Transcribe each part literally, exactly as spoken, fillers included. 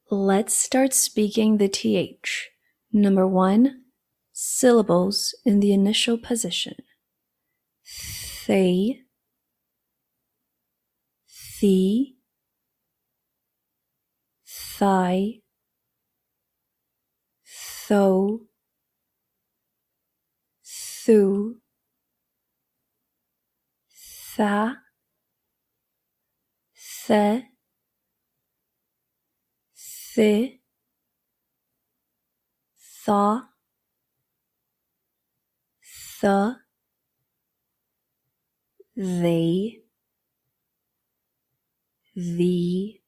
Let's start speaking the T H. Number one, syllables in the initial position. They, the, thigh, tho, thu, tha, the, thi, thaw, the, they, the,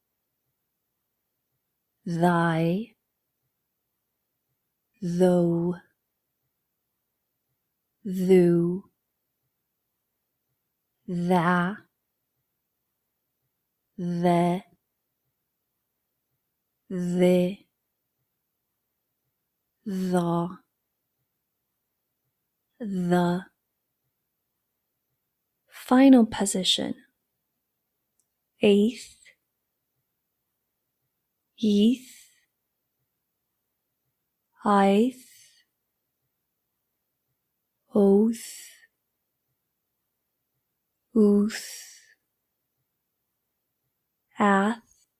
thy, thou, thou, tha, the, the, the, the. Final position. Eighth, eth, ith, oath, ooth, ath,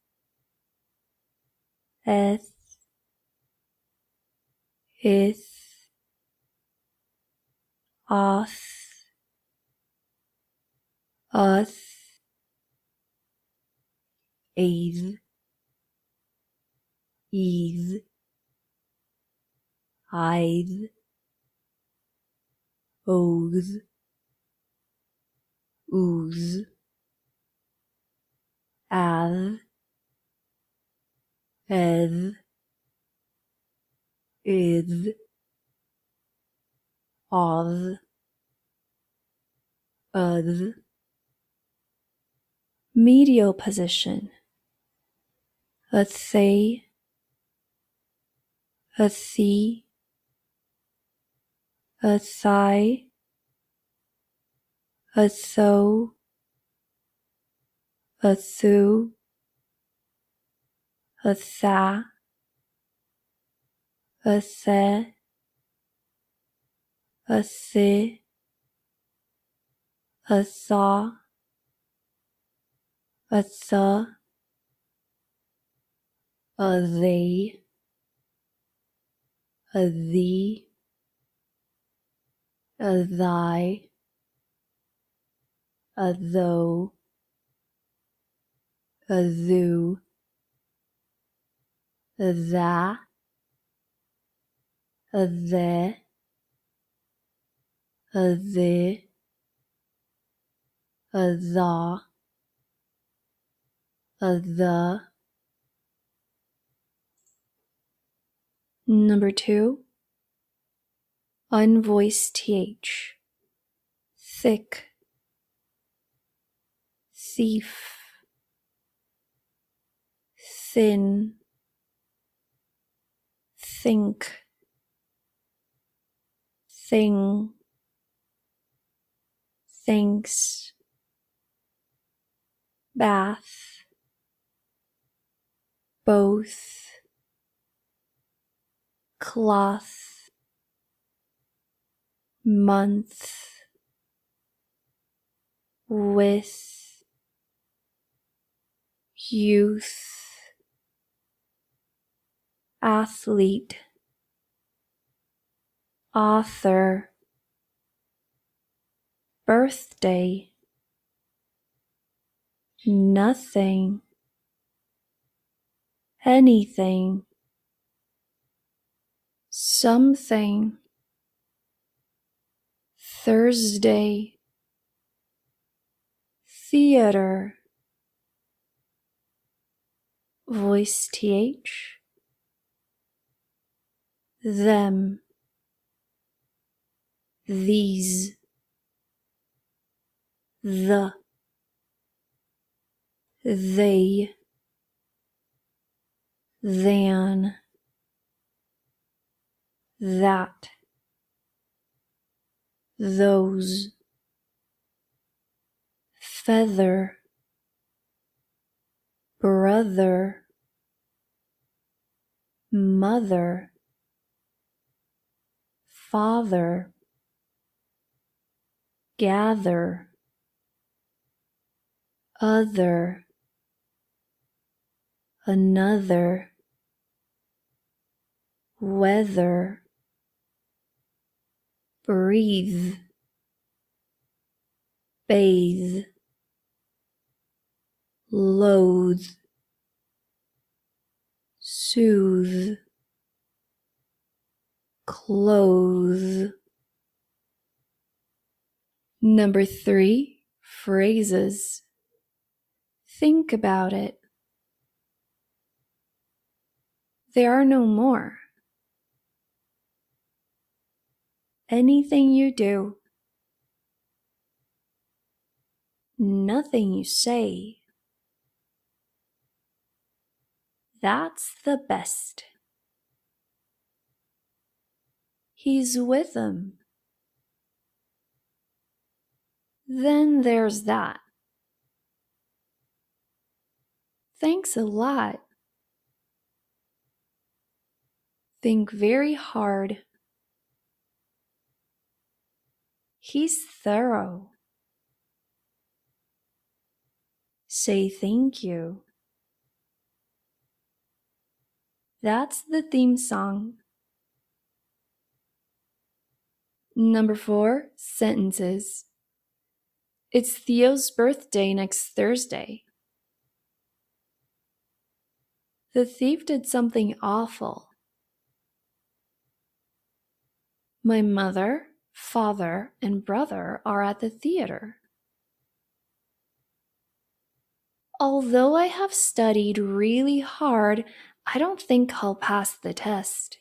eth, ith, oth, uth, eth, eth, ith, oth, ooth, ath, eth, ith, oth, uth. Medial position. A they, a thee, a thigh, a tho, a thu, a tha, a the, a thi, a thaw, a thuh, a they, a thee, a thy, a thou, a thou, a tha, a the, a the, a thaw, a the. Number two, unvoiced th. Thick, thief, thin, think, thing, thanks, bath, both, cloth, month, with, youth, athlete, author, birthday, nothing, anything, something, Thursday, theater, voice th, them, these, the, they, than, that, those, feather, brother, mother, father, gather, other, another, weather, breathe, bathe, loathe, soothe, clothe. Number three, phrases. Think about it. There are no more. Anything you do, nothing you say, that's the best. He's with them. Then there's that. Thanks a lot. Think very hard. He's thorough. Say thank you. That's the theme song. Number four, sentences. It's Theo's birthday next Thursday. The thief did something awful. My mother, father, and brother are at the theater. Although I have studied really hard, I don't think I'll pass the test.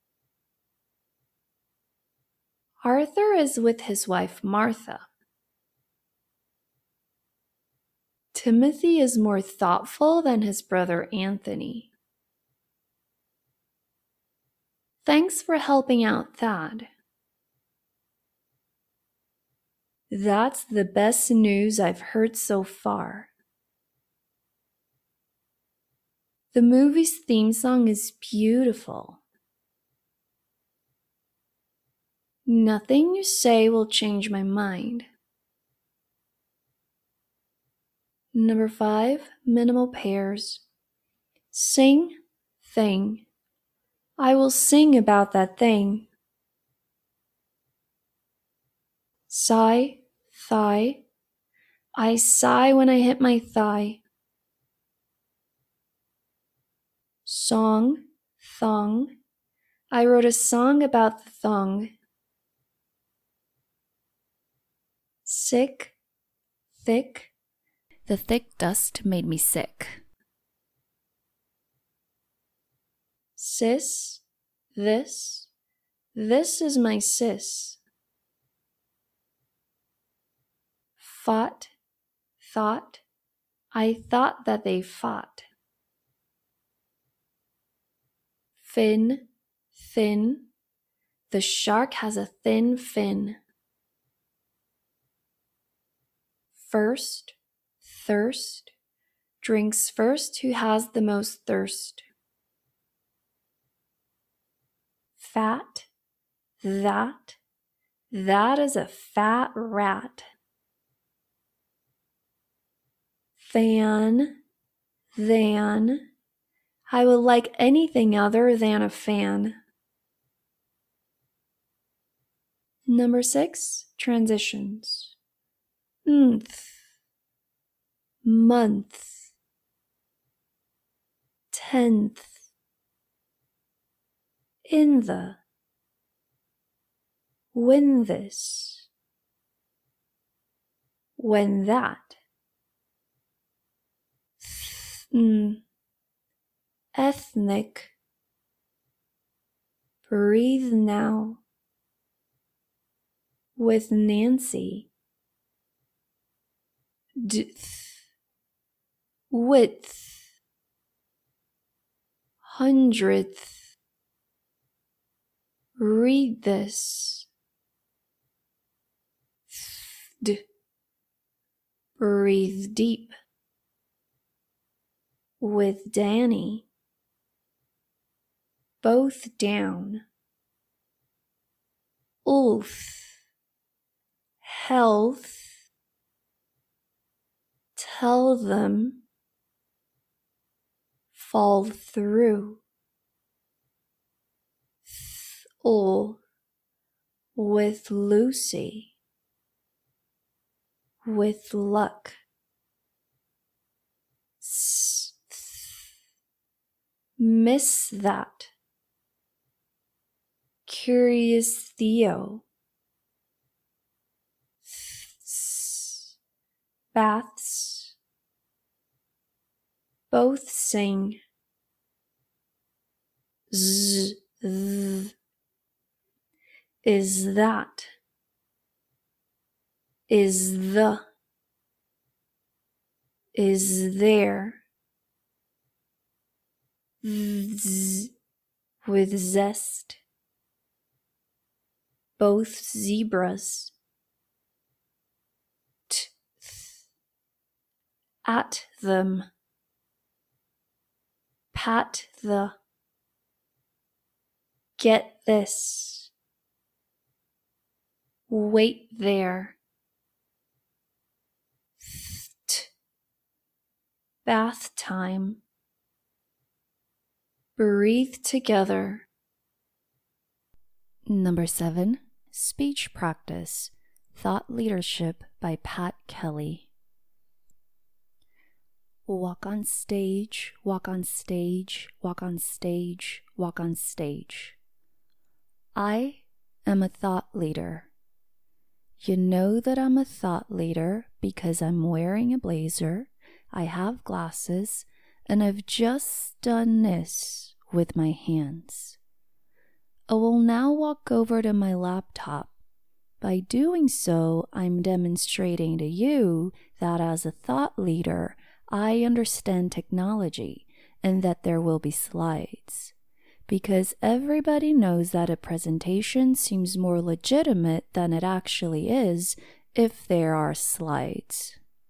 Arthur is with his wife Martha. Timothy is more thoughtful than his brother Anthony. Thanks for helping out Thad. That's the best news I've heard so far. The movie's theme song is beautiful. Nothing you say will change my mind. Number five, minimal pairs. Sing, thing. I will sing about that thing. Sigh, thigh. I sigh when I hit my thigh. Song, thong. I wrote a song about the thong. Sick, thick. The thick dust made me sick. Sis, this. This is my sis. Fought, thought. I thought that they fought. Fin, thin. The shark has a thin fin. First, thirst. Drinks first who has the most thirst. Fat, that. That is a fat rat. Fan, than. I would like anything other than a fan. Number six, transitions. Nth, month, tenth, in the, when this, when that. Th- ethnic, breathe now, with Nancy. Dth, width, hundredth. Read this. D, breathe deep. With Danny. both down. Ulth, health. Tell them, fall through. Thul, with Lucy, with luck. S, miss that. Curious Theo. Th, baths. Both sing. Z, th. Is that. Is the. Is there. Z, with zest. Both zebras. T, th. At them. Pat the. Get this. Wait there. Th, bath time. Breathe together. Number seven, speech practice, thought leadership by Pat Kelly. Walk on stage, walk on stage, walk on stage, walk on stage. I am a thought leader. You know that I'm a thought leader because I'm wearing a blazer, I have glasses, and I've just done this with my hands. I will now walk over to my laptop. By doing so, I'm demonstrating to you that as a thought leader, I understand technology and that there will be slides. Because everybody knows that a presentation seems more legitimate than it actually is if there are slides.